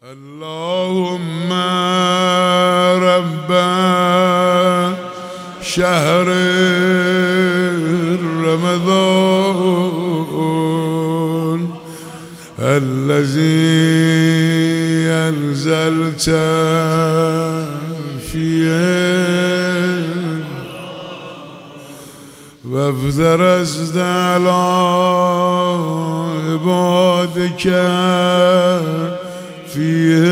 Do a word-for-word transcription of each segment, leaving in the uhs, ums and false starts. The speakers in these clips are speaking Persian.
اللهم رب شهر رمضان الذي أنزلت فيه وافترضت على عبادك فيه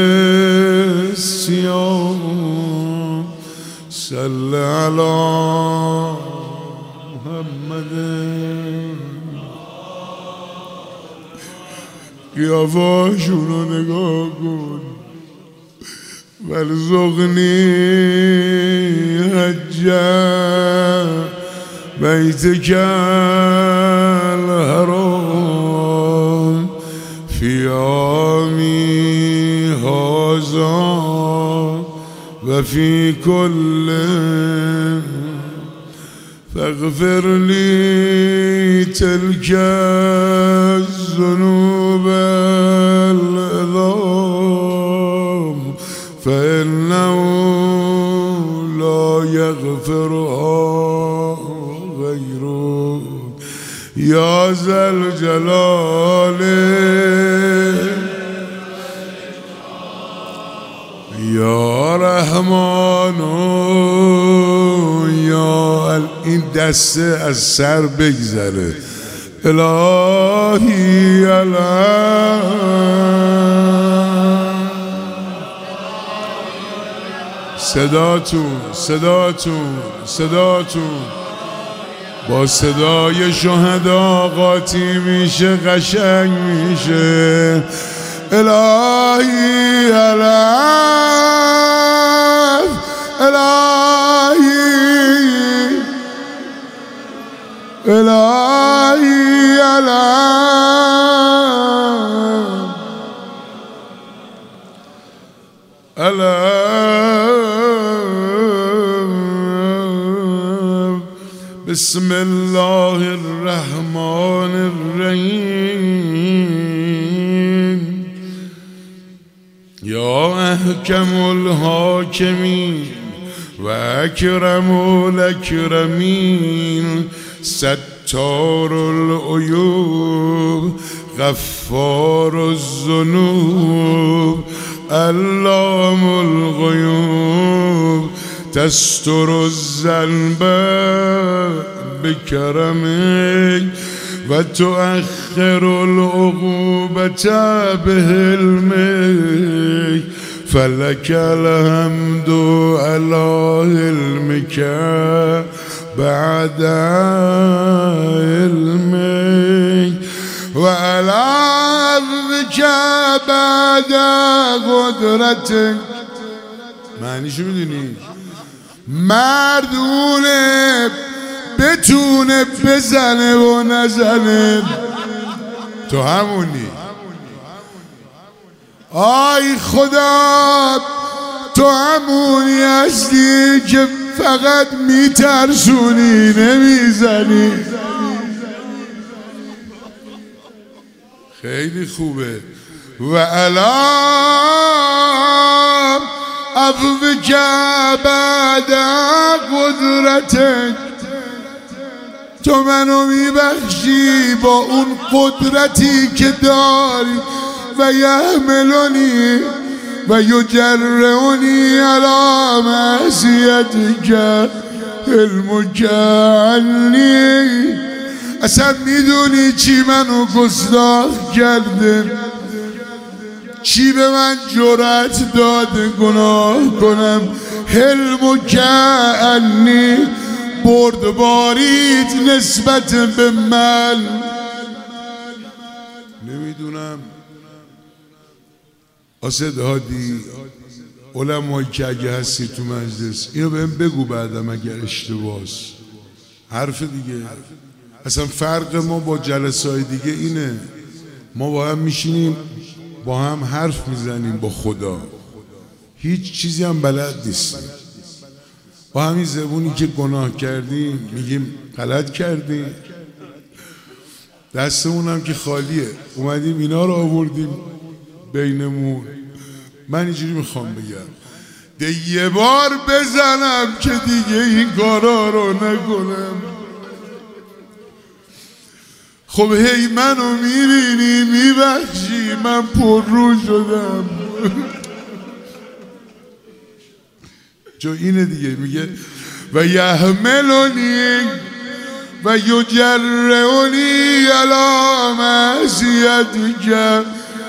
الصيام صل على محمد قیافه‌شون رو نگاه کن ورزقنی حج بیتک الحرام فی عامی هذا و فی کل فاغفر لی تلك الذنوب العظام فإنه لا يغفرها غيره يا ذا الجلال یا رحمان یا این دسته از سر بگذره الهی الهی صداتون صداتون صداتون با صدای شهدا قاطی میشه قشنگ میشه الهی الهی الهی الهی الهی بسم الله الرحمن الرحیم یا احکم الحاکمین و اکرم الاکرمین ستار العیوب غفار الذنوب علام الغیوب تستر الذنب بکرمک و تؤخر العقوبة بحلمك فلك الحمد على علمك بعد علمك وعلى عفوك بعد قدرتك. معنیشو میدونی؟ مردونه بتونه بزنه و نزنه تو همونی. آی خدا تو همونی هستی که فقط میترسونی نمیزنی. خیلی خوبه. و علام عفوک بعد قدرتک تو منو میبخشی با اون قدرتی که داری و یحملونی و یجرونی علی معصیتک علمک عنی. اصلا میدونی چی منو گستاخ کرده، چی به من جرأت داده گناه کنم. حلمک عنی بردباریت نسبت به من. نمیدونم آسد هادی علمایی که اگه هستی تو مجلس اینو بهم بگو بعدم اگر اشتباهست. حرف دیگه اصلا فرق ما با جلسه های دیگه اینه، ما با هم میشینیم با هم حرف میزنیم با خدا، هیچ چیزی هم بلد نیستیم. با همین زبونی که گناه کردیم میگیم غلط کردیم، دستمون هم که خالیه، اومدیم اینا رو آوردیم بینمون. من اینجوری میخوام بگم ده یه بار بزنم که دیگه این کارا رو نکنم. خب هی منو میبینی میبخشی، من پر رو شدم. جو اینه دیگه، میگه و یحملونی و یجرونی علی معصیتک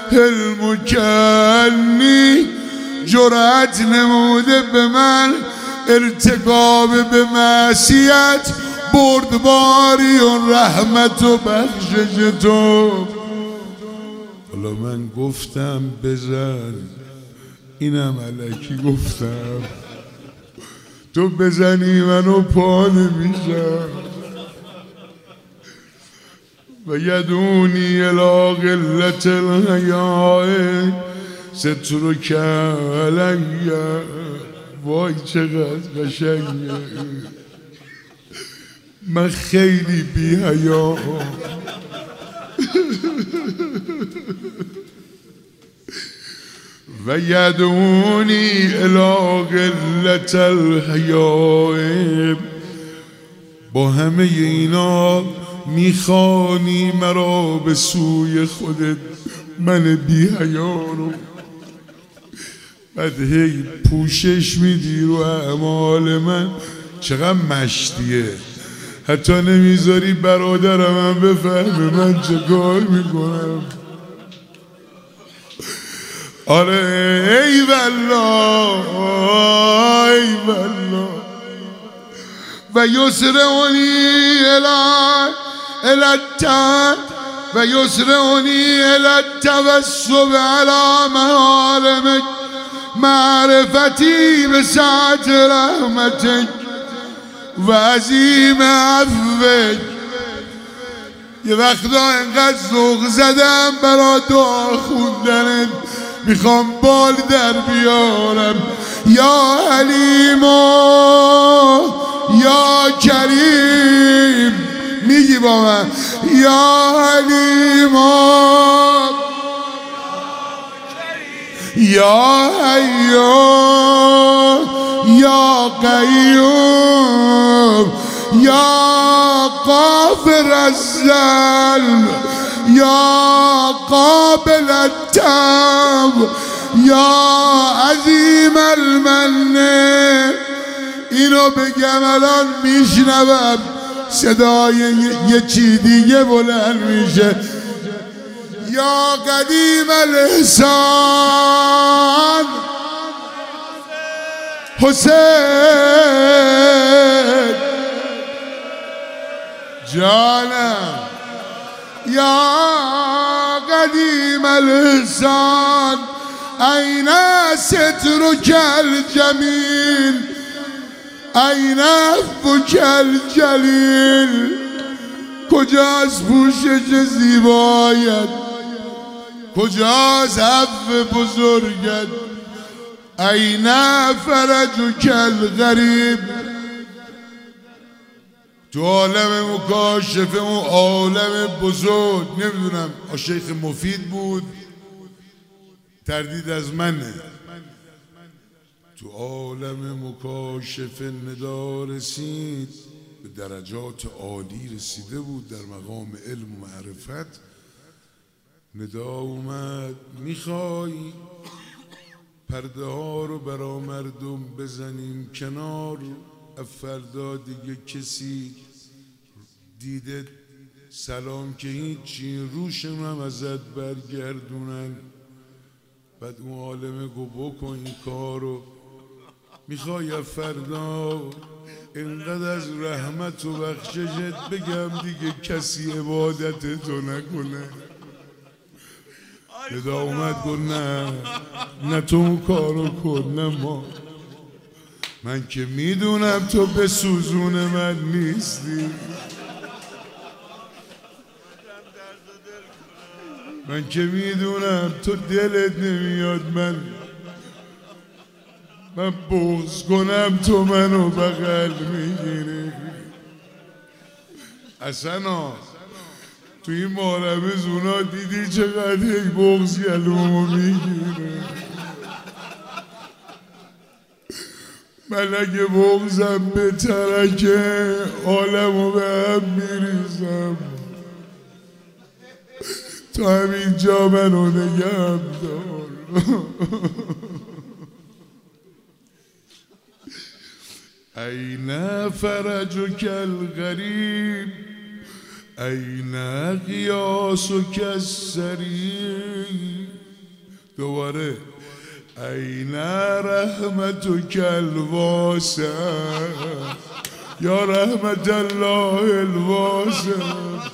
المکنی، جرأت نموده به من ارتکاب به معصیت، بردباری و رحمت و بخشش تو. حالا من گفتم بزن، اینم الکی گفتم، تو بزنی منو پا نمیشم. و یدونی الی قلت الحیاء سترک علی. وای چقدر قشنگه، من خیلی بی حیا. و یدونی الی قلت الحیاء، با همه اینا میخوانی مرا به سوی خودت، من بی حیا رو. بعد هی پوشش میدی رو اعمال من، چقدر مشتیه، حتی نمیذاری برادرم هم بفهمه من چه کار میکنم. آره ای والله ای والله. و یسرونی الی الاتن و یسرونی الاتوسب علی محارمک، معرفتی به سعت رحمتک و عظیم عفوک. یه وقتا انقدر ذوق زدم برا دعا خوندنت، میخوام بال در بیارم. یا حلیما یا کریم، میگی با من یا حلیما یا حیو یا قیوم یا غافر الذنب یا قابل التوب یا عظیم المن. اینو بگم الان میشنوم صدای یه چی دیگه بلند میشه. یا قدیم الاحسان حسین جانم، یا قدیم الاحسان این سترک الجمیل، این عفوک الجلیل. کجاست پوشش زیبایت، کجاست عفو بزرگت، این فرجک الغریب. تو عالم مکاشفه، اون عالم بزرگ، نمیدونم شیخ مفید بود، تردید از منه. تو عالم مکاشفه ندا رسید، به درجات عالی رسیده بود در مقام علم و معرفت. ندا اومد میخوای پرده ها رو برا مردم بزنیم کنار، فردا دیگه کسی دیده سلام که هیچی، روشم هم ازت برگردونن. بعد اون عالمه گو بکن این کارو. میخوای فردا اینقدر از رحمت و بخششت بگم دیگه کسی عبادت تو نکنه. ندا اومد گفت نه نه تو اون کارو کن، نه ما، من که میدونم تو به سوزون من نیستی، من که میدونم تو دلت نمیاد من من بغض کنم تو منو بغل میگیری. اصلا تو این محرم زونا دیدی چقدر یک بغض گلومو میگیره. من اگه بغضم به ترکه عالمو به هم میریزم. تا همین جا منو نگم دار. این فرجک الغریب این قیاسک السریع. دوباره این رحمتک الواسع یا رحمت الله الواسع.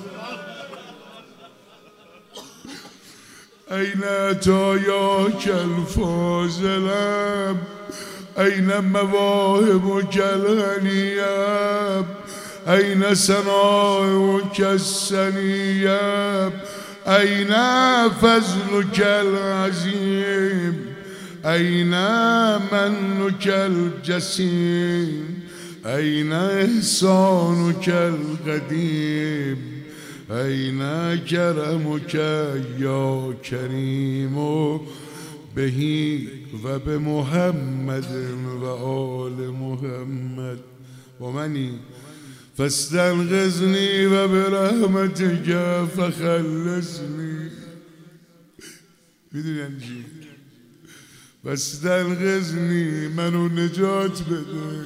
این عطایاک الفاضلة این مواهبک الغنیة این ثناؤک السنیة این فضلک العظیم این منک الجسیم این احسانک القدیم این کرمک یا کریم بهی و به محمد و آل محمد و منی فاستنقذنی و برحمتک فخلصنی. میدونن چی؟ فاستنقذنی منو نجات بده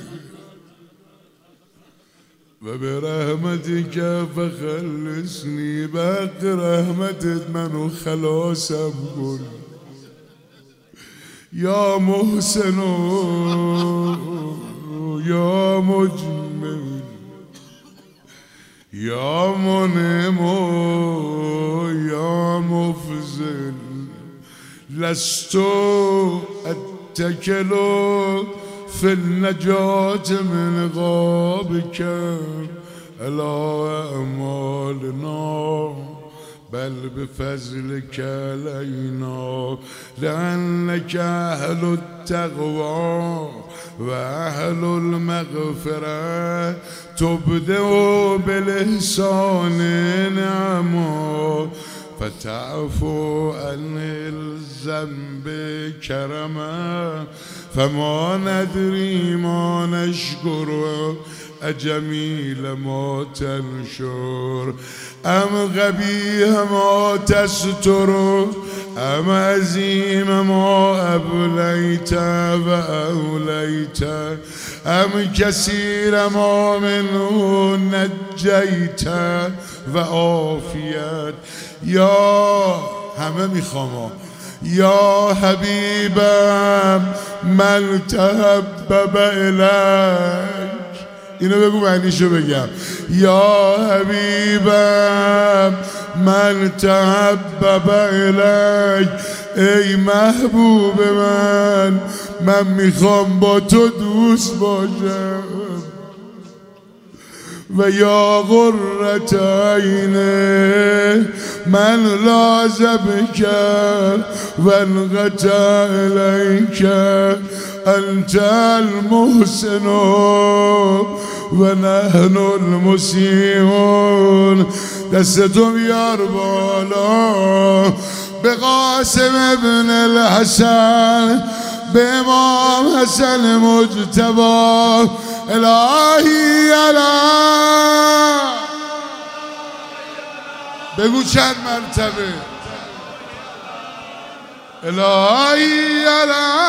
و برحمتک فخلصنی. به حق رحمتت منو خلاصم کن یا محسن یا مجمل یا منعم یا مفضل. لست اتکل فی النجات من غابک الی اعمالنا بل بفضلک علینا لأنک اهل التقوی و اهل المغفرة تبدأ بالاحسان نعما فتعفو عن الذنب کرما فما ندری ما نشکر اجمیل ما تنشر ام قبیح ما تستر ام عظیم ما ابلیت و اولیت ام کثیر ما منه نجیت و عافیت. یا همه میخوام یا حبیبم من تحبب الیک. اینو بگو معنیشو بگم. یا حبیبم من تحبب الیک. ای محبوب من من میخوام با تو دوست باشم. و یا قرة عینه من لازمک و انقطع الیک انت المحسن و نحن المسیئون. دستتو بیار بالا به قاسم ابن الحسن به امام حسن مجتبی الهی الهی. بگو چند مرتبه الهی الهی